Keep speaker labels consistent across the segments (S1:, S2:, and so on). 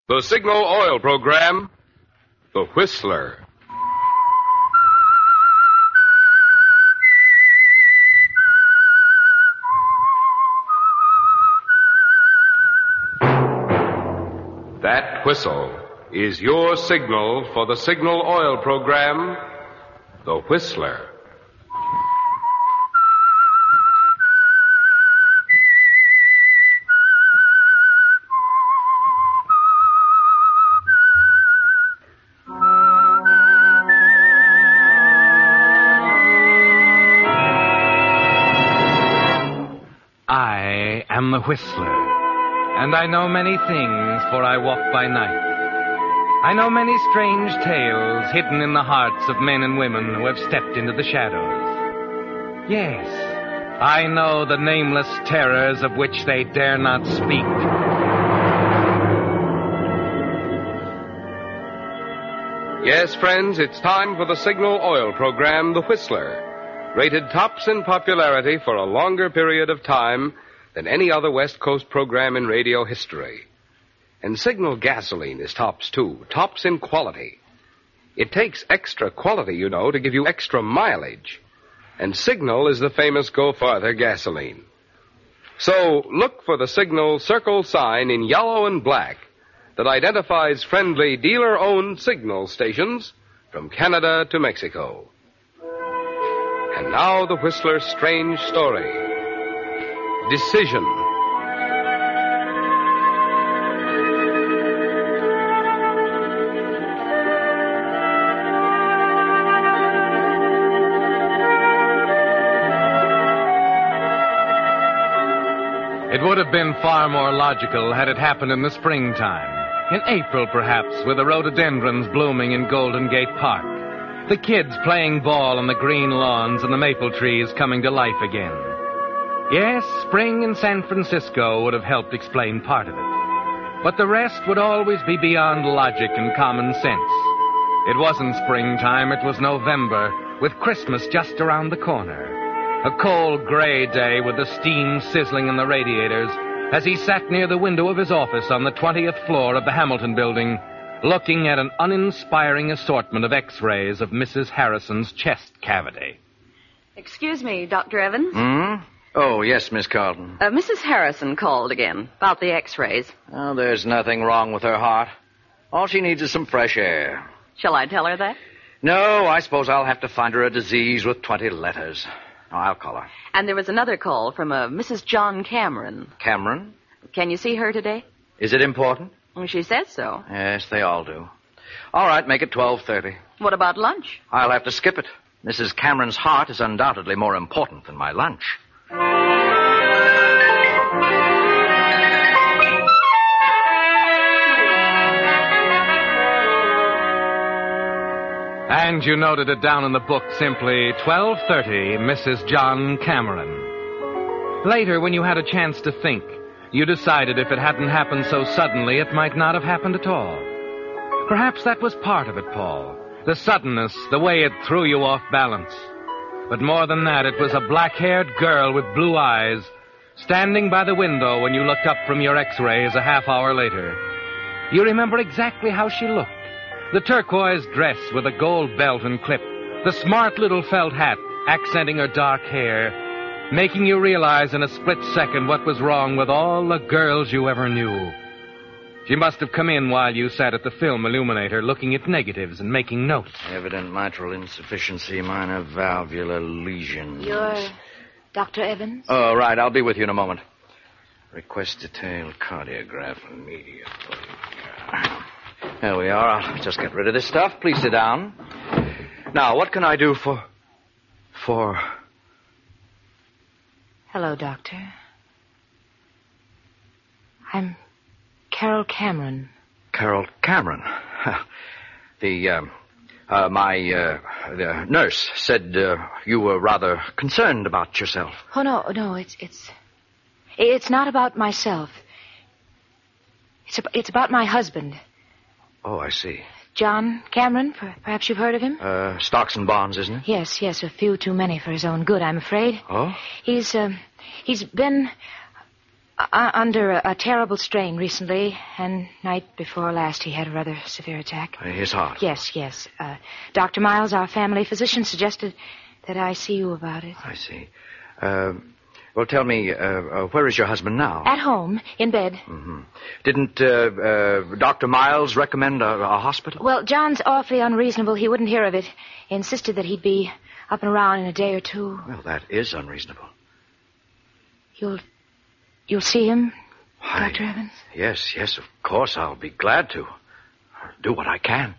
S1: The Signal Oil Program, The Whistler. That whistle is your signal for the Signal Oil Program, The Whistler.
S2: I am the Whistler, and I know many things, for I walk by night. I know many strange tales hidden in the hearts of men and women who have stepped into the shadows. Yes, I know the nameless terrors of which they dare not speak.
S1: Yes, friends, it's time for the Signal Oil Program, The Whistler. Rated tops in popularity for a longer period of time than any other West Coast program in radio history. And Signal gasoline is tops, too. Tops in quality. It takes extra quality, you know, to give you extra mileage. And Signal is the famous Go Farther gasoline. So look for the Signal circle sign in yellow and black that identifies friendly dealer-owned Signal stations from Canada to Mexico. And now the Whistler's strange story. Decision.
S2: It would have been far more logical had it happened in the springtime. In April, perhaps, with the rhododendrons blooming in Golden Gate Park. The kids playing ball on the green lawns and the maple trees coming to life again. Yes, spring in San Francisco would have helped explain part of it. But the rest would always be beyond logic and common sense. It wasn't springtime, it was November, with Christmas just around the corner. A cold, gray day with the steam sizzling in the radiators as he sat near the window of his office on the 20th floor of the Hamilton Building, looking at an uninspiring assortment of X-rays of Mrs. Harrison's chest cavity.
S3: Excuse me, Dr. Evans.
S4: Oh, yes, Miss Carlton.
S3: Mrs. Harrison called again about the X-rays.
S4: Oh, there's nothing wrong with her heart. All she needs is some fresh air.
S3: Shall I tell her that?
S4: No, I suppose I'll have to find her a disease with 20 letters. Oh, I'll call her.
S3: And there was another call from a Mrs. John Cameron.
S4: Cameron?
S3: Can you see her today?
S4: Is it important?
S3: Well, she said so.
S4: Yes, they all do. All right, make it 12:30.
S3: What about lunch?
S4: I'll have to skip it. Mrs. Cameron's heart is undoubtedly more important than my lunch.
S2: And you noted it down in the book simply, 12:30, Mrs. John Cameron. Later, when you had a chance to think, you decided if it hadn't happened so suddenly, it might not have happened at all. Perhaps that was part of it, Paul. The suddenness, the way it threw you off balance. But more than that, it was a black-haired girl with blue eyes standing by the window when you looked up from your X-rays a half hour later. You remember exactly how she looked. The turquoise dress with a gold belt and clip, the smart little felt hat accenting her dark hair, making you realize in a split second what was wrong with all the girls you ever knew. She must have come in while you sat at the film illuminator looking at negatives and making notes.
S4: Evident mitral insufficiency, minor valvular lesion.
S5: You're Dr. Evans?
S4: Oh, right. I'll be with you in a moment. Request detailed cardiograph immediately. There we are. I'll just get rid of this stuff. Please sit down. Now, what can I do for...
S5: Hello, Doctor. I'm Carol Cameron.
S4: Carol Cameron? The nurse said you were rather concerned about yourself.
S5: Oh, no, it's not about myself. It's about my husband.
S4: Oh, I see.
S5: John Cameron, perhaps you've heard of him?
S4: Stocks and bonds, isn't it?
S5: Yes, a few too many for his own good, I'm afraid.
S4: Oh?
S5: He's been... Under a terrible strain recently, and night before last he had a rather severe attack.
S4: His heart?
S5: Yes. Dr. Miles, our family physician, suggested that I see you about it.
S4: I see. Well, tell me, where is your husband now?
S5: At home, in bed.
S4: Mm-hmm. Didn't Dr. Miles recommend a hospital?
S5: Well, John's awfully unreasonable. He wouldn't hear of it. He insisted that he'd be up and around in a day or two.
S4: Well, that is unreasonable.
S5: You'll see him, Dr. Evans?
S4: Yes, of course. I'll be glad to. I'll do what I can.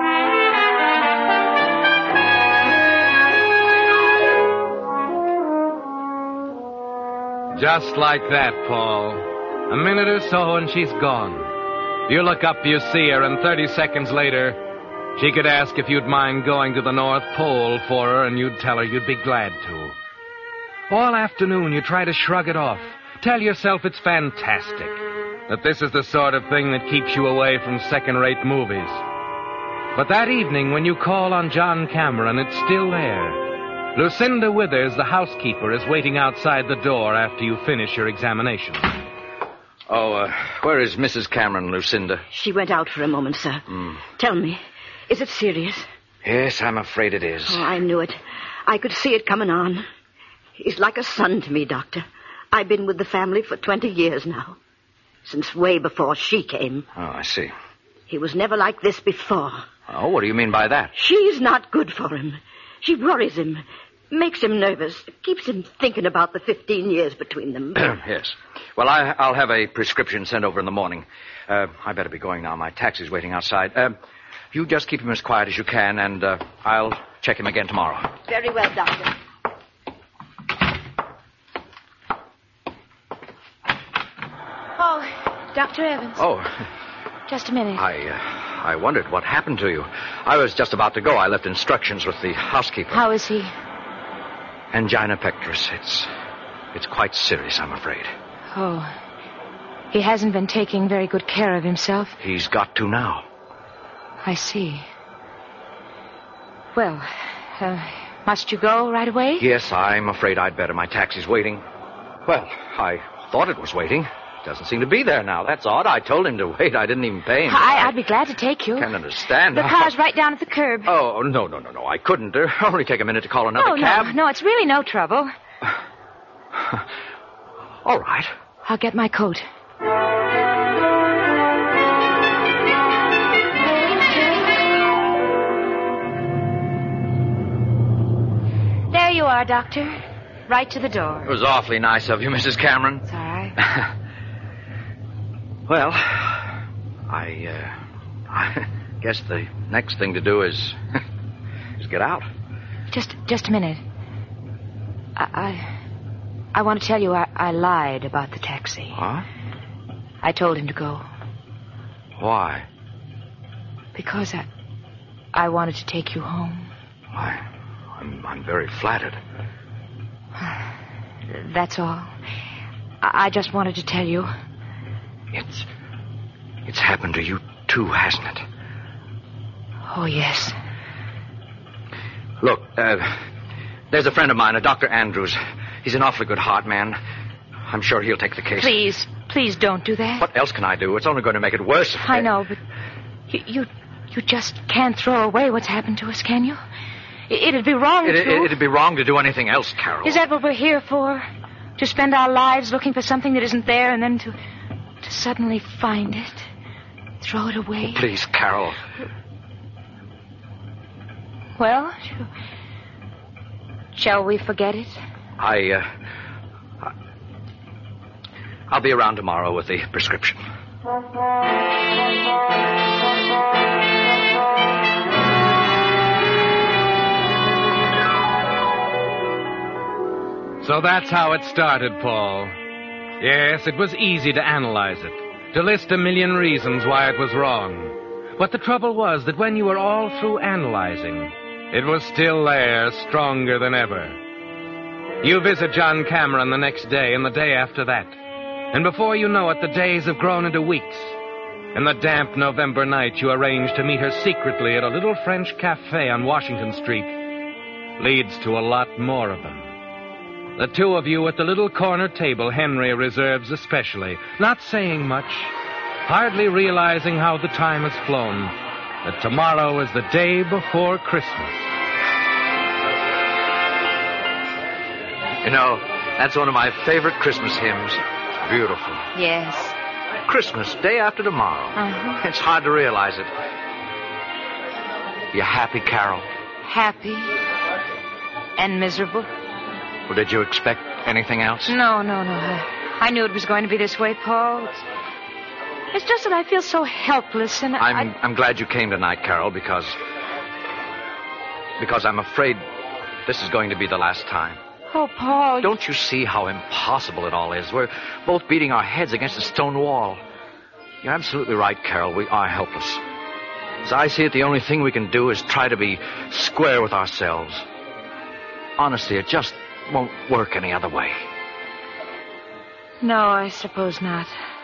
S2: Just like that, Paul. A minute or so and she's gone. You look up, you see her, and 30 seconds later, she could ask if you'd mind going to the North Pole for her, and you'd tell her you'd be glad to. All afternoon, you try to shrug it off. Tell yourself it's fantastic, that this is the sort of thing that keeps you away from second-rate movies. But that evening, when you call on John Cameron, it's still there. Lucinda Withers, the housekeeper, is waiting outside the door after you finish your examination.
S4: Oh, where is Mrs. Cameron, Lucinda?
S6: She went out for a moment, sir. Tell me, is it serious?
S4: Yes, I'm afraid it is.
S6: Oh, I knew it. I could see it coming on. He's like a son to me, Doctor. I've been with the family for 20 years now. Since way before she came.
S4: Oh, I see.
S6: He was never like this before.
S4: Oh, what do you mean by that?
S6: She's not good for him. She worries him, makes him nervous, keeps him thinking about the 15 years between them.
S4: Yes. Well, I'll have a prescription sent over in the morning. I better be going now. My taxi's waiting outside. You just keep him as quiet as you can, and I'll check him again tomorrow.
S6: Very well, Doctor.
S5: Oh, Dr. Evans.
S4: Oh.
S5: Just a minute.
S4: I wondered what happened to you. I was just about to go. I left instructions with the housekeeper.
S5: How is he?
S4: Angina pectoris. It's quite serious, I'm afraid.
S5: Oh. He hasn't been taking very good care of himself.
S4: He's got to now.
S5: I see. Well, must you go right away?
S4: Yes, I'm afraid I'd better. My taxi's waiting. Well, I thought it was waiting. Doesn't seem to be there now. That's odd. I told him to wait. I didn't even pay him.
S5: I'd be glad to take you.
S4: Can't understand.
S5: The car's right down at the curb.
S4: Oh, no. I couldn't. It'll only take a minute to call another cab.
S5: No, it's really no trouble.
S4: All right.
S5: I'll get my coat. There you are, Doctor. Right to the door.
S4: It was awfully nice of you, Mrs. Cameron.
S5: It's all right.
S4: Well, I guess the next thing to do is get out.
S5: Just a minute. I want to tell you I lied about the taxi.
S4: Huh?
S5: I told him to go.
S4: Why?
S5: Because I wanted to take you home.
S4: Why, I'm very flattered.
S5: That's all. I just wanted to tell you.
S4: It's happened to you too, hasn't it?
S5: Oh, yes.
S4: Look, there's a friend of mine, a Dr. Andrews. He's an awfully good heart man. I'm sure he'll take the case.
S5: Please don't do that.
S4: What else can I do? It's only going to make it worse.
S5: I know, but you just can't throw away what's happened to us, can you? It'd be wrong to...
S4: It'd be wrong to do anything else, Carol.
S5: Is that what we're here for? To spend our lives looking for something that isn't there and then to suddenly find it? Throw it away?
S4: Oh, please, Carol.
S5: Well, shall we forget it?
S4: I'll be around tomorrow with the prescription.
S2: So that's how it started, Paul. Yes, it was easy to analyze it, to list a million reasons why it was wrong. But the trouble was that when you were all through analyzing, it was still there, stronger than ever. You visit John Cameron the next day and the day after that. And before you know it, the days have grown into weeks. In the damp November night, you arrange to meet her secretly at a little French cafe on Washington Street. Leads to a lot more of them. The two of you at the little corner table Henry reserves especially, not saying much, hardly realizing how the time has flown, that tomorrow is the day before Christmas.
S4: You know, that's one of my favorite Christmas hymns. It's beautiful.
S5: Yes.
S4: Christmas, day after tomorrow.
S5: Uh-huh.
S4: It's hard to realize it. You happy, Carol?
S5: Happy. And miserable.
S4: Well, did you expect anything else?
S5: No. I knew it was going to be this way, Paul. It's just that I feel so helpless, and
S4: I'm glad you came tonight, Carol, because I'm afraid this is going to be the last time.
S5: Oh, Paul.
S4: Don't you see how impossible it all is? We're both beating our heads against a stone wall. You're absolutely right, Carol. We are helpless. As I see it, the only thing we can do is try to be square with ourselves. Honestly, it just won't work any other way.
S5: No, I suppose not.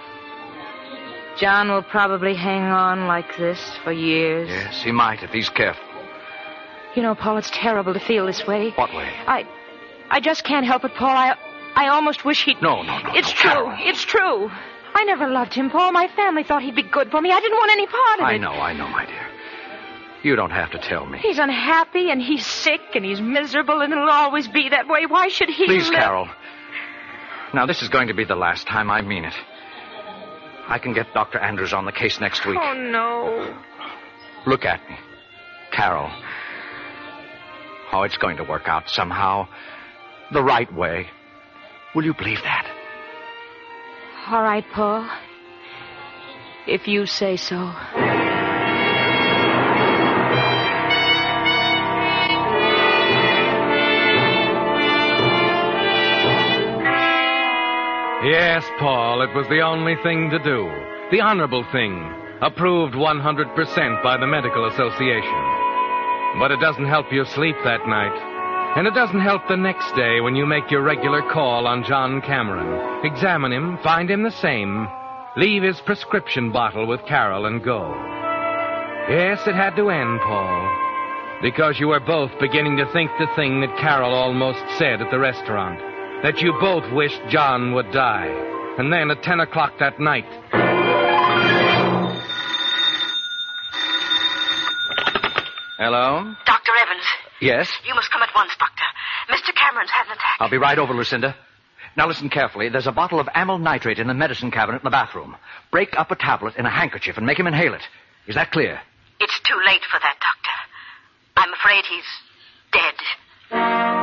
S5: John will probably hang on like this for years.
S4: Yes, he might if he's careful.
S5: You know, Paul, it's terrible to feel this way.
S4: What way?
S5: I just can't help it, Paul. I almost wish he'd...
S4: No.
S5: It's true.
S4: Carol.
S5: It's true. I never loved him, Paul. My family thought he'd be good for me. I didn't want any part of it.
S4: I know, my dear. You don't have to tell me.
S5: He's unhappy, and he's sick, and he's miserable, and it'll always be that way. Why should he
S4: Please,
S5: live?
S4: Carol. Now, this is going to be the last time. I mean it. I can get Dr. Andrews on the case next week.
S5: Oh, no.
S4: Look at me. Carol. Oh, it's going to work out somehow. The right way. Will you believe that?
S5: All right, Paul. If you say so.
S2: Yes, Paul, it was the only thing to do. The honorable thing. Approved 100% by the Medical Association. But it doesn't help you sleep that night. And it doesn't help the next day when you make your regular call on John Cameron. Examine him, find him the same, leave his prescription bottle with Carol and go. Yes, it had to end, Paul. Because you were both beginning to think the thing that Carol almost said at the restaurant. That you both wished John would die. And then at 10 o'clock that night...
S4: Hello?
S6: Dr. Evans.
S4: Yes?
S6: You must come at once, Doctor. Mr. Cameron's had an attack.
S4: I'll be right over, Lucinda. Now listen carefully. There's a bottle of amyl nitrate in the medicine cabinet in the bathroom. Break up a tablet in a handkerchief and make him inhale it. Is that clear?
S6: It's too late for that, Doctor. I'm afraid he's dead.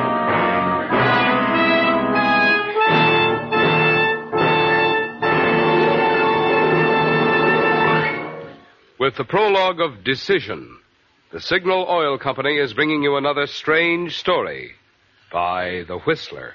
S1: With the prologue of Decision, the Signal Oil Company is bringing you another strange story by The Whistler.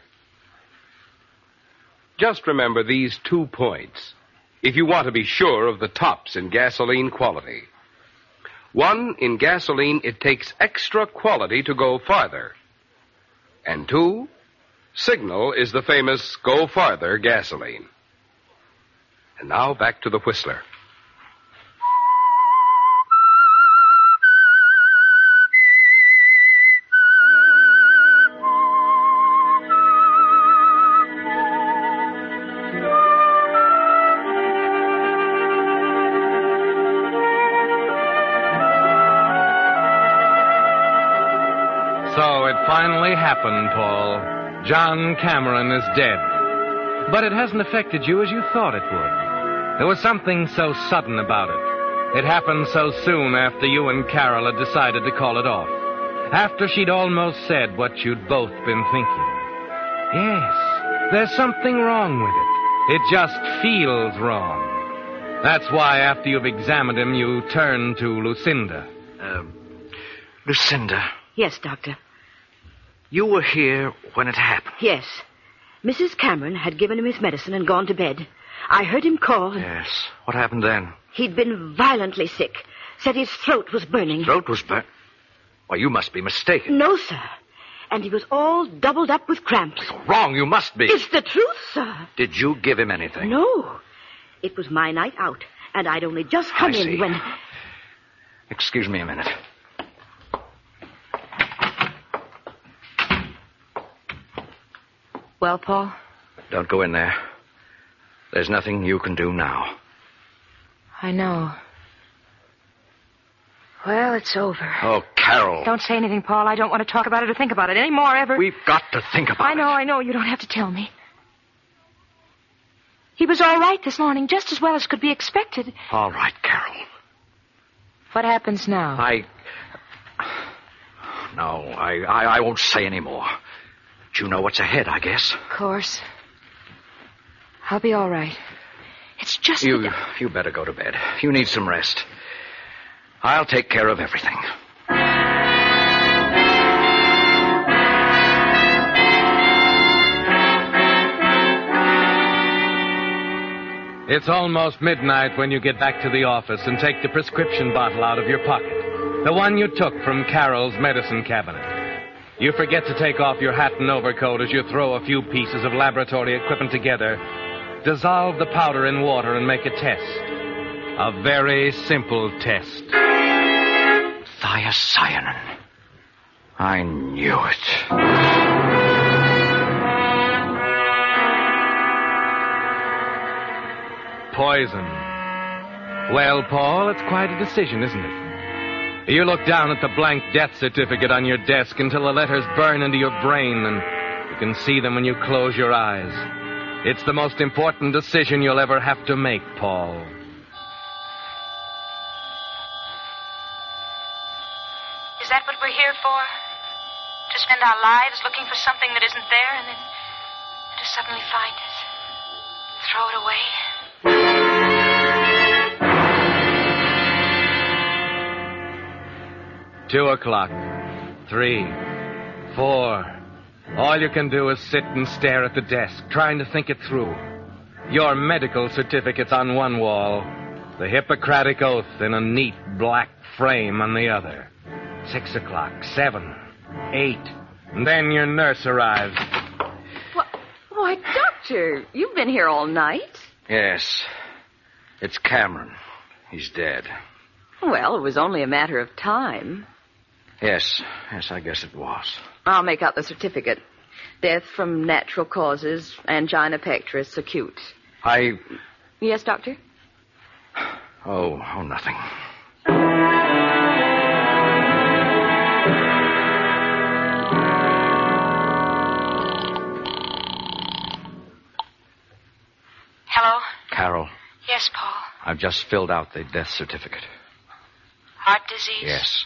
S1: Just remember these 2 points if you want to be sure of the tops in gasoline quality. 1, in gasoline, it takes extra quality to go farther. And 2, Signal is the famous Go Farther gasoline. And now back to The Whistler.
S2: So it finally happened, Paul. John Cameron is dead. But it hasn't affected you as you thought it would. There was something so sudden about it. It happened so soon after you and Carol had decided to call it off. After she'd almost said what you'd both been thinking. Yes, there's something wrong with it. It just feels wrong. That's why after you've examined him, you turn to Lucinda.
S4: Lucinda,
S6: Yes, Doctor.
S4: you were here when it happened.
S6: Yes. Mrs. Cameron had given him his medicine and gone to bed. I heard him call.
S4: Yes. What happened then?
S6: He'd been violently sick. Said his throat was burning.
S4: Throat was burnt. Why, you must be mistaken.
S6: No, sir. And he was all doubled up with cramps.
S4: Wrong, you must be.
S6: It's the truth, sir.
S4: Did you give him anything?
S6: No. It was my night out, and I'd only just come
S4: I see.
S6: in when...
S4: Excuse me a minute.
S5: Well, Paul?
S4: Don't go in there. There's nothing you can do now.
S5: I know. Well, it's over.
S4: Oh, Carol.
S5: Don't say anything, Paul. I don't want to talk about it or think about it anymore, ever.
S4: We've got to think about it.
S5: I know. You don't have to tell me. He was all right this morning, just as well as could be expected.
S4: All right, Carol.
S5: What happens now?
S4: I won't say any more. But you know what's ahead, I guess.
S5: Of course. I'll be all right. It's just...
S4: You better go to bed. You need some rest. I'll take care of everything.
S2: It's almost midnight when you get back to the office and take the prescription bottle out of your pocket. The one you took from Carol's medicine cabinet. You forget to take off your hat and overcoat as you throw a few pieces of laboratory equipment together. Dissolve the powder in water and make a test. A very simple test.
S4: Thiocyanin. I knew it.
S2: Poison. Well, Paul, it's quite a decision, isn't it? You look down at the blank death certificate on your desk until the letters burn into your brain and you can see them when you close your eyes. It's the most important decision you'll ever have to make, Paul.
S5: Is that what we're here for? To spend our lives looking for something that isn't there and then to suddenly find it? Throw it away?
S2: 2:00, 3, 4. All you can do is sit and stare at the desk, trying to think it through. Your medical certificate's on one wall, the Hippocratic Oath in a neat black frame on the other. 6:00, 7, 8, and then your nurse arrives.
S3: Why, Doctor, you've been here all night.
S4: Yes. It's Cameron. He's dead.
S3: Well, it was only a matter of time.
S4: Yes, I guess it was.
S3: I'll make out the certificate. Death from natural causes, angina pectoris acute. Yes, Doctor?
S4: Oh, nothing.
S5: Hello?
S4: Carol,
S5: Yes, Paul.
S4: I've just filled out the death certificate.
S5: Heart disease?
S4: Yes.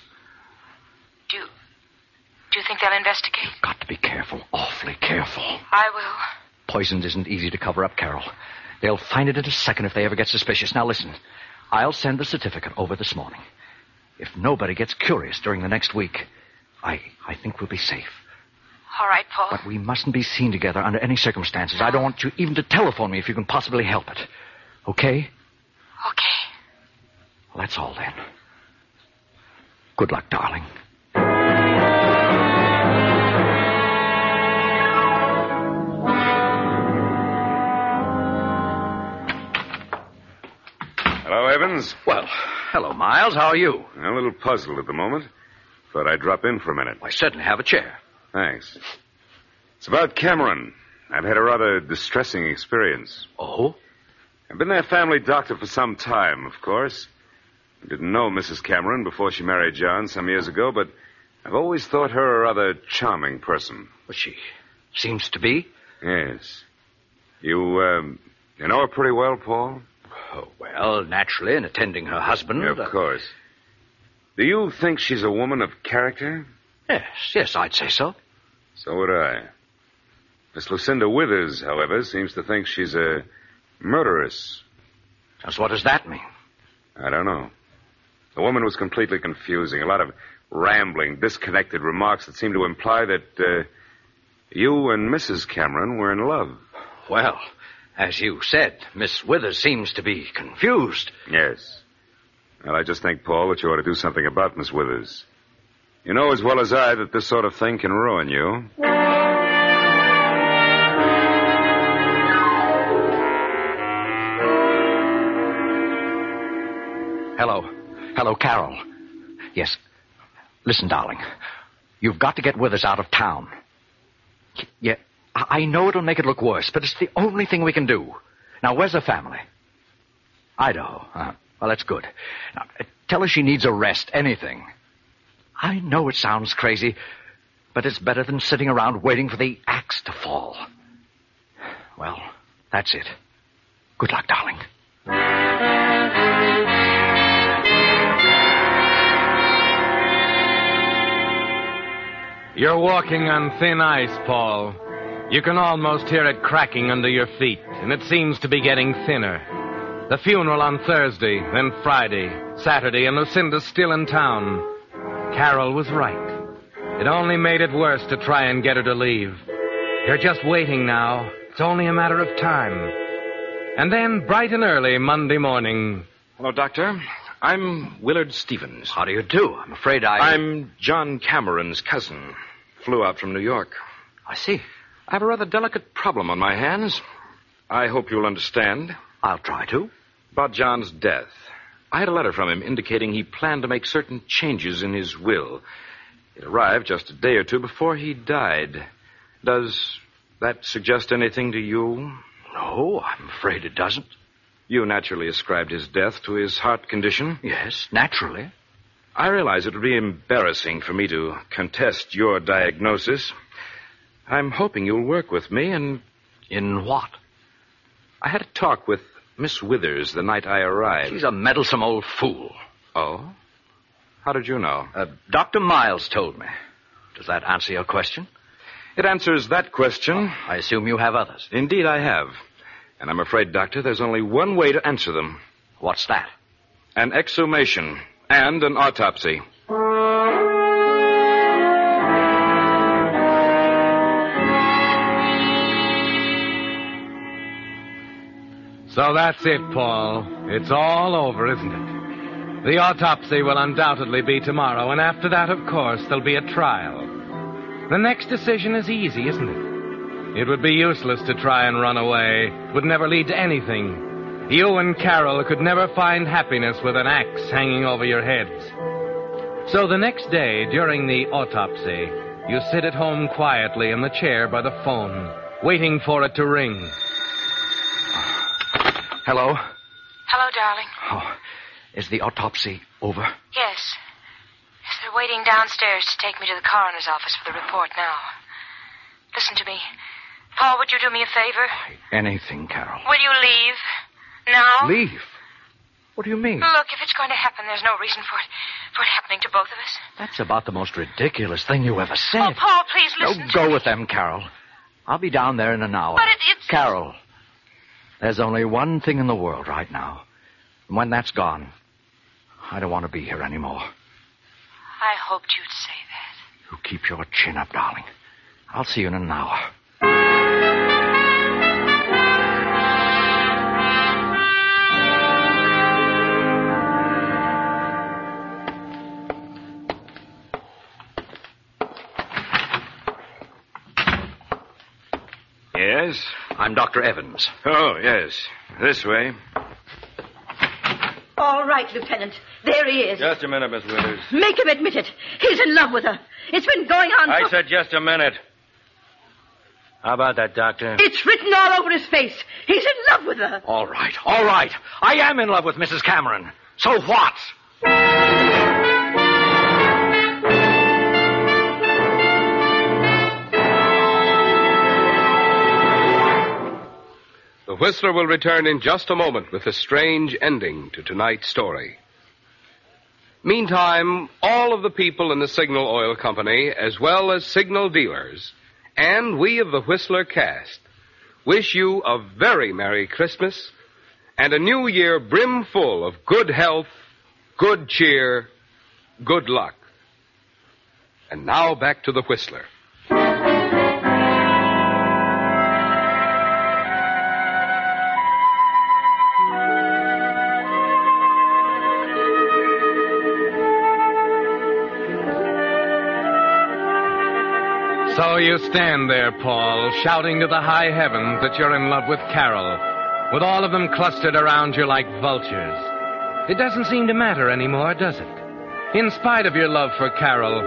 S5: Do you think they'll investigate?
S4: You've got to be careful, awfully careful.
S5: I will.
S4: Poison isn't easy to cover up, Carol. They'll find it in a second if they ever get suspicious. Now, listen. I'll send the certificate over this morning. If nobody gets curious during the next week, I think we'll be safe.
S5: All right, Paul.
S4: But we mustn't be seen together under any circumstances. I don't want you even to telephone me if you can possibly help it. Okay?
S5: Okay.
S4: Well, that's all then. Good luck, darling.
S7: Hello, Evans.
S4: Well, hello, Miles. How are you?
S7: A little puzzled at the moment. Thought I'd drop in for a minute.
S4: Why, certainly. Have a chair.
S7: Thanks. It's about Cameron. I've had a rather distressing experience.
S4: Oh?
S7: I've been their family doctor for some time, of course. I didn't know Mrs. Cameron before she married John some years ago, but I've always thought her a rather charming person.
S4: Well, she seems to be.
S7: Yes. You know her pretty well, Paul?
S4: Oh, well, naturally, in attending her husband.
S7: Yeah, of course. Do you think she's a woman of character?
S4: Yes, I'd say so.
S7: So would I. Miss Lucinda Withers, however, seems to think she's a murderess.
S4: Just what does that mean?
S7: I don't know. The woman was completely confusing. A lot of rambling, disconnected remarks that seemed to imply that you and Mrs. Cameron were in love.
S4: Well, as you said, Miss Withers seems to be confused.
S7: Yes. Well, I just think, Paul, that you ought to do something about Miss Withers. You know as well as I that this sort of thing can ruin you.
S4: Hello, Carol. Yes. Listen, darling. You've got to get Withers out of town. I know it'll make it look worse, but it's the only thing we can do. Now, where's the family? Idaho. Well, that's good. Now, tell her she needs a rest, anything. I know it sounds crazy, but it's better than sitting around waiting for the axe to fall. Well, that's it. Good luck, darling.
S2: You're walking on thin ice, Paul. You can almost hear it cracking under your feet, and it seems to be getting thinner. The funeral on Thursday, then Friday, Saturday, and Lucinda's still in town. Carol was right. It only made it worse to try and get her to leave. You're just waiting now. It's only a matter of time. And then, bright and early Monday morning...
S8: Hello, Doctor. I'm Willard Stevens.
S4: How do you do? I'm afraid
S8: I'm John Cameron's cousin. Flew out from New York.
S4: I see.
S8: I have a rather delicate problem on my hands. I hope you'll understand.
S4: I'll try to.
S8: About John's death. I had a letter from him indicating he planned to make certain changes in his will. It arrived just a day or two before he died. Does that suggest anything to you?
S4: No, I'm afraid it doesn't.
S8: You naturally ascribed his death to his heart condition.
S4: Yes, naturally.
S8: I realize it would be embarrassing for me to contest your diagnosis. I'm hoping you'll work with me and...
S4: In what?
S8: I had a talk with Miss Withers the night I arrived.
S4: She's a meddlesome old fool.
S8: Oh? How did you know?
S4: Dr. Miles told me. Does that answer your question?
S8: It answers that question.
S4: I assume you have others.
S8: Indeed, I have. And I'm afraid, Doctor, there's only one way to answer them.
S4: What's that?
S8: An exhumation and an autopsy.
S2: So that's it, Paul. It's all over, isn't it? The autopsy will undoubtedly be tomorrow, and after that, of course, there'll be a trial. The next decision is easy, isn't it? It would be useless to try and run away. It would never lead to anything. You and Carol could never find happiness with an axe hanging over your heads. So the next day, during the autopsy, you sit at home quietly in the chair by the phone, waiting for it to ring.
S4: Hello?
S5: Hello, darling.
S4: Oh, is the autopsy over?
S5: Yes. Yes, they're waiting downstairs to take me to the coroner's office for the report now. Listen to me. Paul, would you do me a favor?
S4: Anything, Carol.
S5: Will you leave? Now?
S4: Leave? What do you mean?
S5: Look, if it's going to happen, there's no reason for it happening to both of us.
S4: That's about the most ridiculous thing you ever said.
S5: Oh, Paul, please listen.
S4: Go with them, Carol. I'll be down there in an hour.
S5: But it's...
S4: Carol, there's only one thing in the world right now. And when that's gone, I don't want to be here anymore.
S5: I hoped you'd say that.
S4: You keep your chin up, darling. I'll see you in an hour.
S8: Yes?
S4: I'm Dr. Evans.
S8: Oh, yes. This way.
S6: All right, Lieutenant. There he is.
S9: Just a minute, Miss Withers.
S6: Make him admit it. He's in love with her. It's been going on
S9: I said just a minute. How about that, Doctor?
S6: It's written all over his face. He's in love with her.
S4: All right. I am in love with Mrs. Cameron. So what?
S1: The Whistler will return in just a moment with a strange ending to tonight's story. Meantime, all of the people in the Signal Oil Company, as well as signal dealers, and we of the Whistler cast, wish you a very Merry Christmas and a new year brimful of good health, good cheer, good luck. And now back to the Whistler.
S2: So you stand there, Paul, shouting to the high heavens that you're in love with Carol, with all of them clustered around you like vultures. It doesn't seem to matter anymore, does it? In spite of your love for Carol,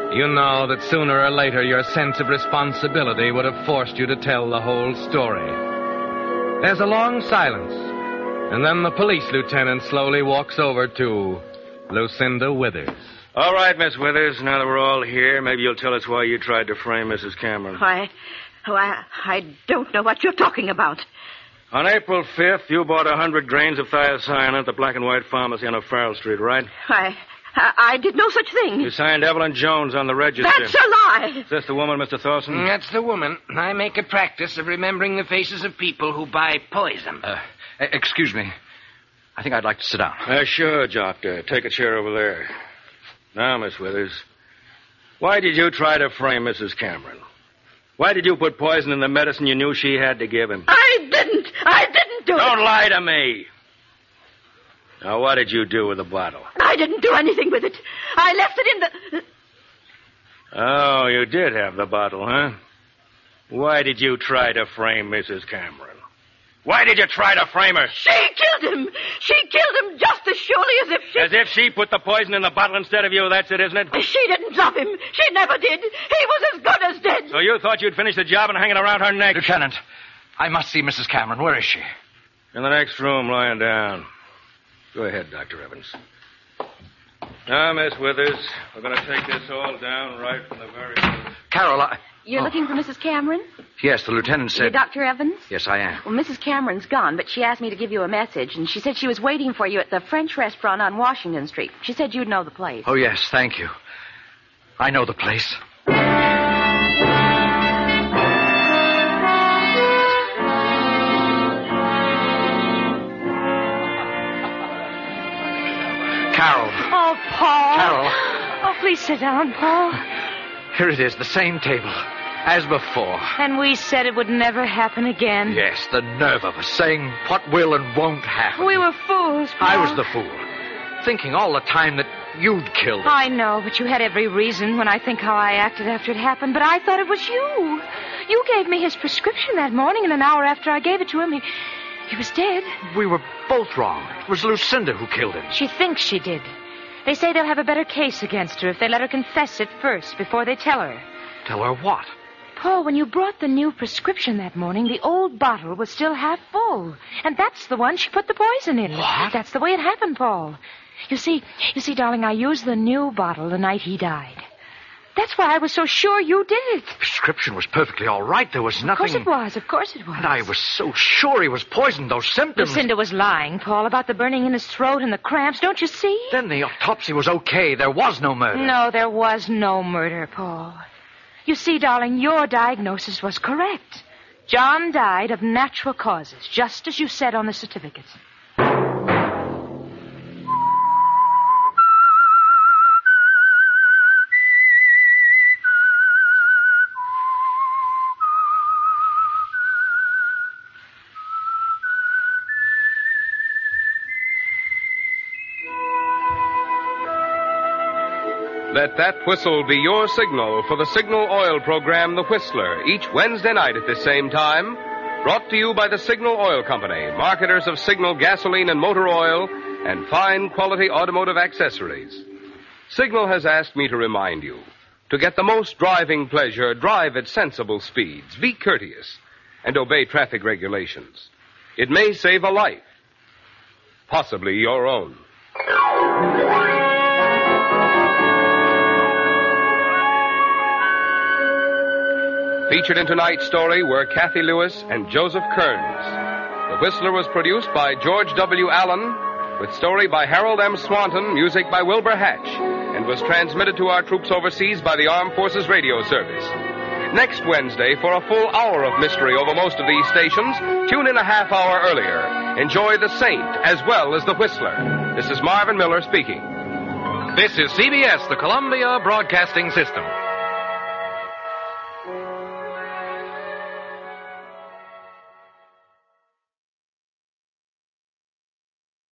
S2: You know that sooner or later your sense of responsibility would have forced you to tell the whole story. There's a long silence, and then the police lieutenant slowly walks over to Lucinda Withers.
S9: All right, Miss Withers, now that we're all here, maybe you'll tell us why you tried to frame Mrs. Cameron.
S6: I don't know what you're talking about.
S9: On April 5th, you bought 100 grains of thiocyanate at the Black and White Pharmacy on O'Farrell Street, right?
S6: I did no such thing.
S9: You signed Evelyn Jones on the register.
S6: That's a lie.
S9: Is this the woman, Mr. Thorson?
S10: That's the woman. I make a practice of remembering the faces of people who buy poison.
S4: Excuse me. I think I'd like to sit down.
S9: Sure, Doctor. Take a chair over there. Now, Miss Withers, why did you try to frame Mrs. Cameron? Why did you put poison in the medicine you knew she had to give him?
S6: I didn't do it.
S9: Don't lie to me. Now, what did you do with the bottle?
S6: I didn't do anything with it. I left it in the...
S9: Oh, you did have the bottle, huh? Why did you try to frame Mrs. Cameron? Why did you try to frame her?
S6: She killed him. She killed him just as surely as if she...
S9: As if she put the poison in the bottle instead of you, that's it, isn't it?
S6: She didn't drop him. She never did. He was as good as dead.
S9: So you thought you'd finish the job and hang it around her neck?
S4: Lieutenant, I must see Mrs. Cameron. Where is she?
S9: In the next room, lying down. Go ahead, Dr. Evans. Now, Miss Withers, we're going to take this all down right from the very...
S4: Carol,
S3: You're looking for Mrs. Cameron?
S4: Yes, the lieutenant said...
S3: You're Dr. Evans?
S4: Yes, I am.
S3: Well, Mrs. Cameron's gone, but she asked me to give you a message, and she said she was waiting for you at the French restaurant on Washington Street. She said you'd know the place.
S4: Oh, yes, thank you. I know the place. Carol.
S5: Oh, Paul.
S4: Carol.
S5: Oh, please sit down, Paul.
S4: Here it is, the same table, as before.
S5: And we said it would never happen again.
S4: Yes, the nerve of us, saying what will and won't happen.
S5: We were fools, Paul.
S4: I was the fool, thinking all the time that you'd killed her.
S5: I know, but you had every reason when I think how I acted after it happened, but I thought it was you. You gave me his prescription that morning, and an hour after I gave it to him, he was dead.
S4: We were both wrong. It was Lucinda who killed him.
S5: She thinks she did. They say they'll have a better case against her if they let her confess it first before they tell her.
S4: Tell her what?
S5: Paul, when you brought the new prescription that morning, the old bottle was still half full. And that's the one she put the poison in.
S4: What?
S5: That's the way it happened, Paul. You see, darling, I used the new bottle the night he died. That's why I was so sure you did it.
S4: The prescription was perfectly all right. There was nothing...
S5: Of course it was.
S4: And I was so sure he was poisoned. Those symptoms...
S5: Lucinda was lying, Paul, about the burning in his throat and the cramps. Don't you see?
S4: Then the autopsy was okay. There was no murder.
S5: No, there was no murder, Paul. You see, darling, your diagnosis was correct. John died of natural causes, just as you said on the certificate.
S1: Let that whistle be your signal for the Signal Oil program, The Whistler, each Wednesday night at this same time. Brought to you by the Signal Oil Company, marketers of Signal gasoline and motor oil and fine quality automotive accessories. Signal has asked me to remind you, to get the most driving pleasure, drive at sensible speeds, be courteous, and obey traffic regulations. It may save a life, possibly your own. Featured in tonight's story were Kathy Lewis and Joseph Kearns. The Whistler was produced by George W. Allen, with story by Harold M. Swanton, music by Wilbur Hatch, and was transmitted to our troops overseas by the Armed Forces Radio Service. Next Wednesday, for a full hour of mystery over most of these stations, tune in a half hour earlier. Enjoy The Saint as well as The Whistler. This is Marvin Miller speaking.
S2: This is CBS, the Columbia Broadcasting System.